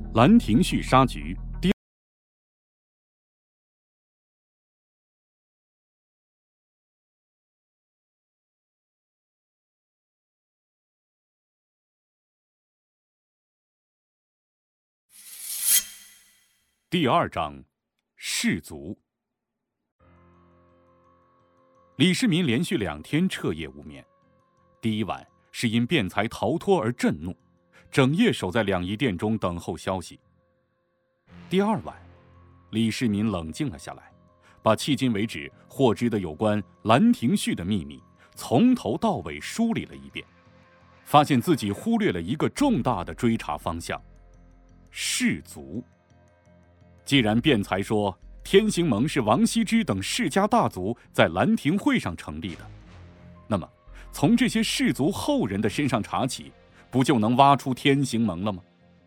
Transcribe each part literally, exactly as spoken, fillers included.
兰亭序杀局第第二章，士卒。李世民连续两天彻夜无眠，第一晚是因辩才逃脱而震怒，整夜守在两仪殿中等候消息。第二晚，李世民冷静了下来，把迄今为止获知的有关兰亭序的秘密从头到尾梳理了一遍，发现自己忽略了一个重大的追查方向：士族。既然辩才说天行盟是王羲之等世家大族在兰亭会上成立的，那么从这些士族后人的身上查起，不就能挖出天行盟了吗？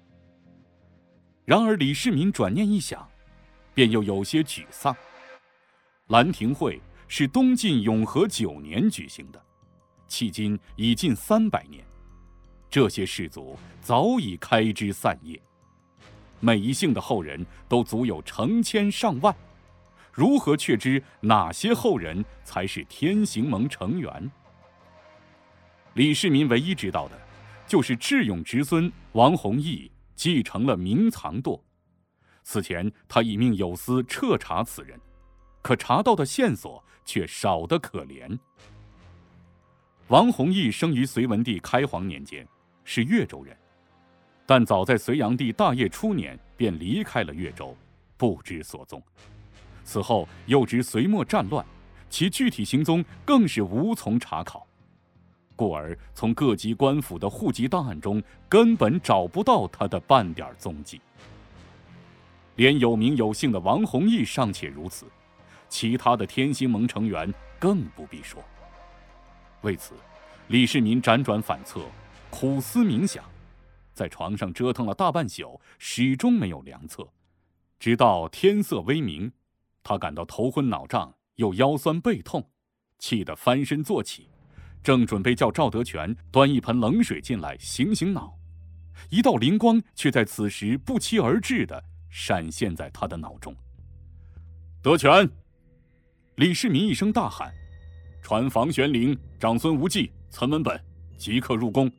然而李世民转念一想，便又有些沮丧。兰亭会是东晋永和九年举行的，迄今已近三百年，这些士族早已开枝散叶，每一姓的后人都足有成千上万，如何确知哪些后人才是天行盟成员？李世民唯一知道的，就是智勇侄孙王弘毅继承了明藏舵。此前他已命有司彻查此人，可查到的线索却少得可怜。王弘毅生于隋文帝开皇年间，是越州人，但早在隋炀帝大业初年便离开了越州，不知所踪。此后又值隋末战乱，其具体行踪更是无从查考，故而从各级官府的户籍档案中根本找不到他的半点踪迹。连有名有姓的王弘毅尚且如此，其他的天行盟成员更不必说。为此，李世民辗转反侧，苦思冥想，在床上折腾了大半宿，始终没有良策。直到天色微明，他感到头昏脑胀，又腰酸背痛，气得翻身坐起，正准备叫赵德全端一盆冷水进来醒醒脑，一道灵光却在此时不期而至地闪现在他的脑中。德全！李世民一声大喊，传房玄龄、长孙无忌、岑文本即刻入宫，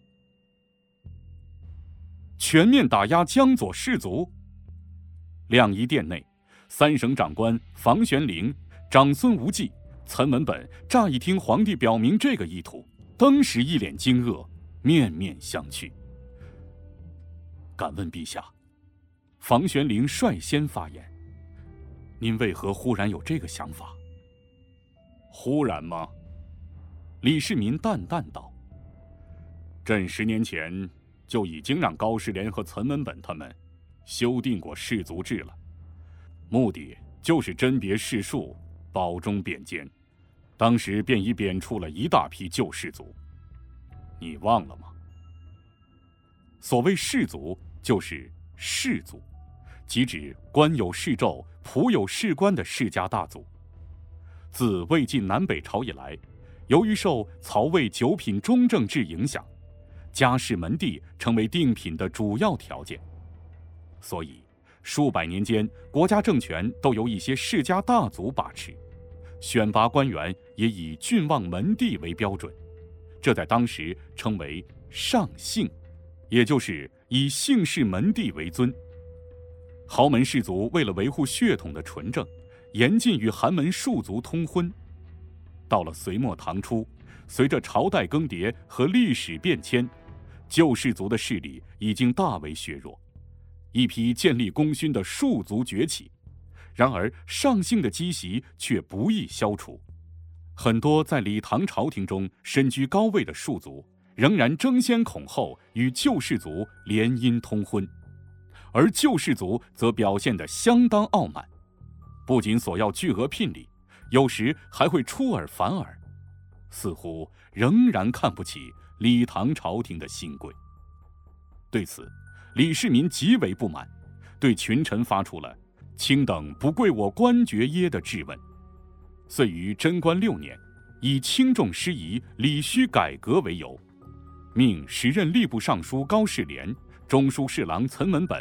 全面打压江左士族。两仪殿内，三省长官房玄龄、长孙无忌、岑文本乍一听皇帝表明这个意图，登时一脸惊愕，面面相觑。敢问陛下，房玄龄率先发言，您为何忽然有这个想法？忽然吗？李世民淡淡道，朕十年前就已经让高士廉和岑文本他们修订过士族制了，目的就是甄别士庶，保中贬奸，当时便已贬黜了一大批旧士族，你忘了吗？所谓士族，就是士族，即指官有士胄、仆有士官的世家大族。自魏晋南北朝以来，由于受曹魏九品中正制影响，家世门第成为定品的主要条件，所以数百年间，国家政权都由一些世家大族把持，选拔官员也以郡望门第为标准，这在当时称为上姓，也就是以姓氏门第为尊。豪门士族为了维护血统的纯正，严禁与寒门庶族通婚。到了隋末唐初，随着朝代更迭和历史变迁，旧士族的势力已经大为削弱，一批建立功勋的庶族崛起，然而上姓的积习却不易消除。很多在李唐朝廷中身居高位的庶族，仍然争先恐后与旧士族联姻通婚，而旧士族则表现得相当傲慢，不仅索要巨额聘礼，有时还会出尔反尔，似乎仍然看不起李唐朝廷的新贵。对此，李世民极为不满，对群臣发出了“卿等不贵我官爵耶”的质问。遂于贞观六年，以轻重失宜、理需改革为由，命时任吏部尚书高士廉、中书侍郎岑文本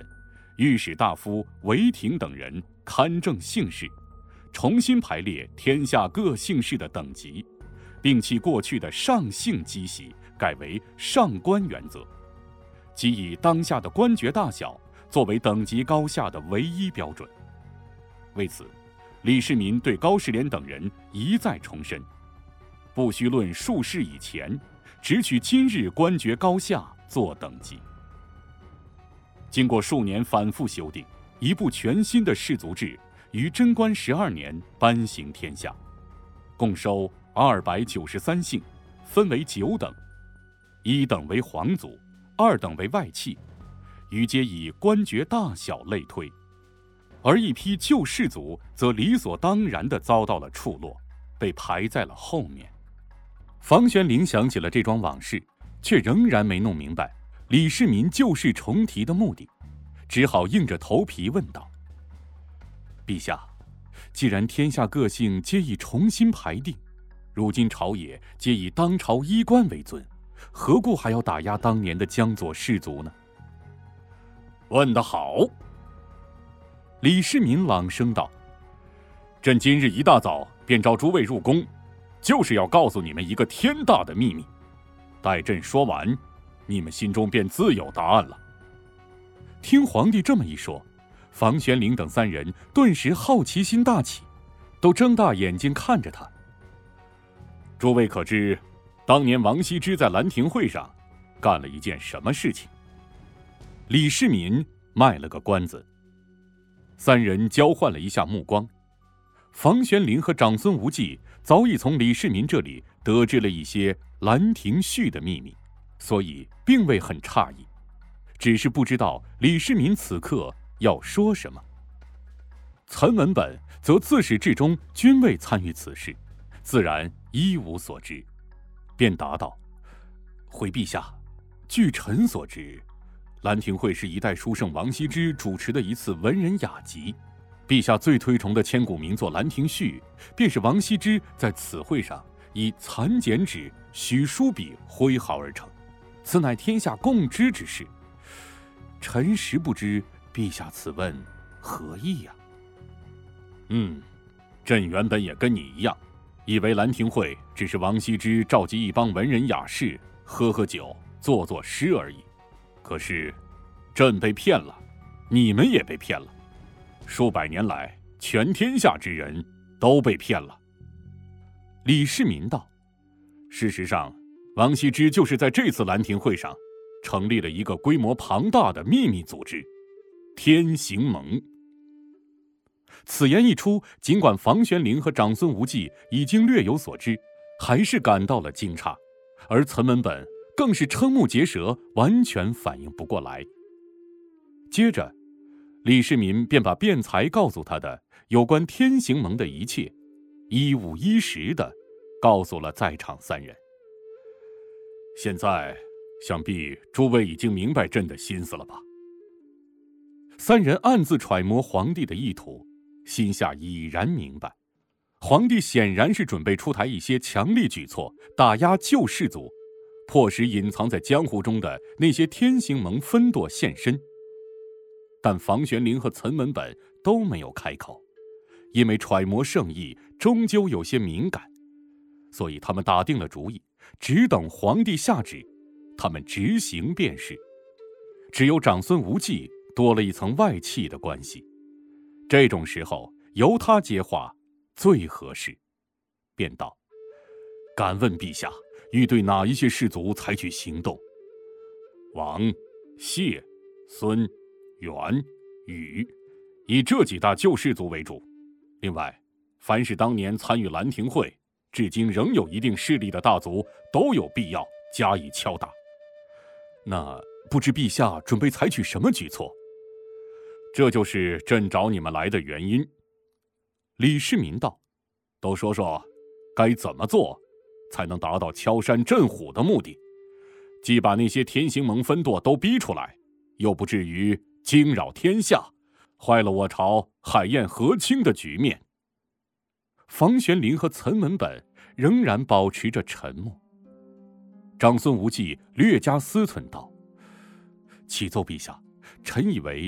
御史大夫韦廷等人勘正姓氏，重新排列天下各姓氏的等级，并其过去的上姓积习改为上官原则，即以当下的官爵大小作为等级高下的唯一标准。为此，李世民对高士廉等人一再重申，不须论数世以前，只取今日官爵高下做等级。经过数年反复修订，一部全新的氏族制于贞观十二年颁行天下，共收二百九十三姓，分为九等，一等为皇族，二等为外戚，余皆以官爵大小类推。而一批旧氏族则理所当然地遭到了处落，被排在了后面。房玄龄想起了这桩往事，却仍然没弄明白李世民旧事重提的目的，只好硬着头皮问道：陛下，既然天下各姓皆已重新排定，如今朝野皆以当朝衣冠为尊，何故还要打压当年的江左氏族呢？问得好！李世民朗声道：朕今日一大早便召诸位入宫，就是要告诉你们一个天大的秘密，待朕说完，你们心中便自有答案了。听皇帝这么一说，房玄龄等三人顿时好奇心大起，都睁大眼睛看着他。诸位可知，当年王羲之在兰亭会上干了一件什么事情？李世民卖了个关子。三人交换了一下目光，房玄龄和长孙无忌早已从李世民这里得知了一些兰亭序的秘密，所以并未很诧异，只是不知道李世民此刻要说什么。岑文本则自始至终均未参与此事，自然一无所知，便答道：回陛下，据臣所知，兰亭会是一代书圣王羲之主持的一次文人雅集，陛下最推崇的千古名作《兰亭序》，便是王羲之在此会上以残简纸、许书笔挥毫而成，此乃天下共知之事。臣实不知陛下此问何意呀、啊？嗯，朕原本也跟你一样，以为兰亭会只是王羲之召集一帮文人雅士喝喝酒、作作诗而已。可是，朕被骗了，你们也被骗了，数百年来，全天下之人都被骗了。李世民道：事实上，王羲之就是在这次兰亭会上，成立了一个规模庞大的秘密组织——天行盟。此言一出，尽管房玄龄和长孙无忌已经略有所知，还是感到了惊诧，而岑文本更是瞠目结舌，完全反应不过来。接着，李世民便把辩才告诉他的有关天行盟的一切，一五一十地告诉了在场三人。现在，想必诸位已经明白朕的心思了吧？三人暗自揣摩皇帝的意图，心下已然明白，皇帝显然是准备出台一些强力举措，打压旧氏族，迫使隐藏在江湖中的那些天行盟分舵现身。但房玄龄和岑文本都没有开口，因为揣摩圣意终究有些敏感，所以他们打定了主意，只等皇帝下旨，他们执行便是。只有长孙无忌多了一层外戚的关系，这种时候由他接话最合适，便道：敢问陛下，欲对哪一些氏族采取行动？王、谢、孙、元、禹，以这几大旧氏族为主。另外，凡是当年参与兰亭会，至今仍有一定势力的大族，都有必要加以敲打。那不知陛下准备采取什么举措？这就是朕找你们来的原因。李世民道：都说说，该怎么做才能达到敲山震虎的目的？既把那些天行盟分舵都逼出来，又不至于惊扰天下，坏了我朝海晏和亲的局面。房玄龄和岑文本仍然保持着沉默。长孙无忌略加思忖道：启奏陛下，臣以为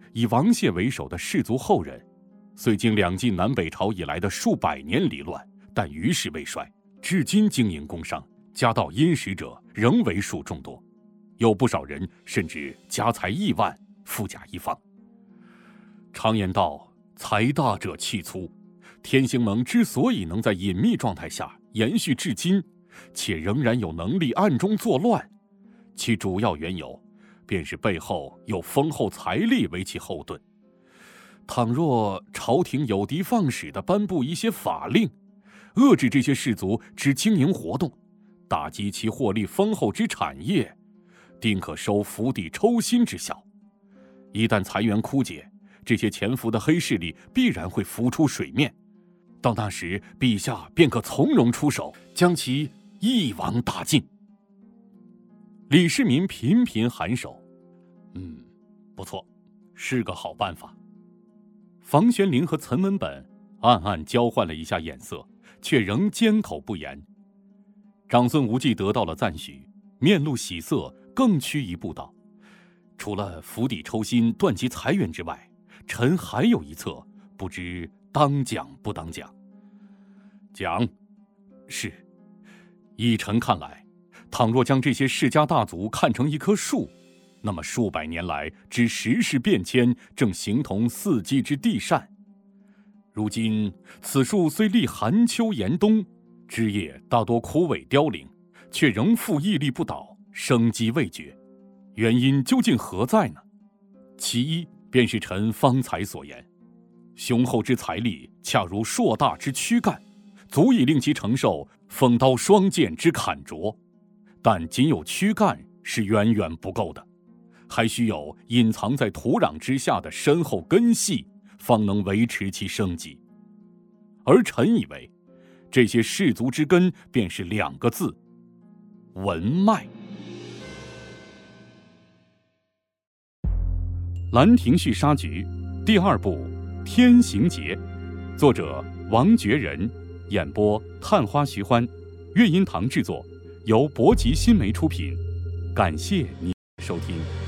以王谢为首的氏族后人，虽经两晋南北朝以来的数百年离乱，但余势未衰，至今经营工商，家道殷实者仍为数众多，有不少人甚至家财亿万，富甲一方。常言道，财大者气粗，天兴盟之所以能在隐秘状态下延续至今，且仍然有能力暗中作乱，其主要缘由便是背后有丰厚财力为其后盾。倘若朝廷有的放矢地颁布一些法令，遏制这些氏族之经营活动，打击其获利丰厚之产业，定可收釜底抽薪之效。一旦财源枯竭，这些潜伏的黑势力必然会浮出水面，到那时陛下便可从容出手，将其一网打尽。李世民频频颔首，嗯，不错，是个好办法。房玄龄和岑文本暗暗交换了一下眼色，却仍缄口不言。长孙无忌得到了赞许，面露喜色，更趋一步道：除了釜底抽薪断其财源之外，臣还有一策，不知当讲不当讲。讲。是。依臣看来，倘若将这些世家大族看成一棵树，那么数百年来之时事变迁，正形同四季之地扇。如今此树虽历寒秋严冬，枝叶大多枯萎凋零，却仍复屹立不倒，生机未绝。原因究竟何在呢？其一便是臣方才所言，雄厚之财力恰如硕大之躯干，足以令其承受锋刀双剑之砍啄，但仅有躯干是远远不够的，还需有隐藏在土壤之下的深厚根系，方能维持其生机。而臣以为，这些氏族之根便是两个字：文脉。《兰亭序杀局》第二部《天行劫》，作者王觉仁，演播探花徐欢，乐音堂制作，由博吉新媒出品。感谢您收听。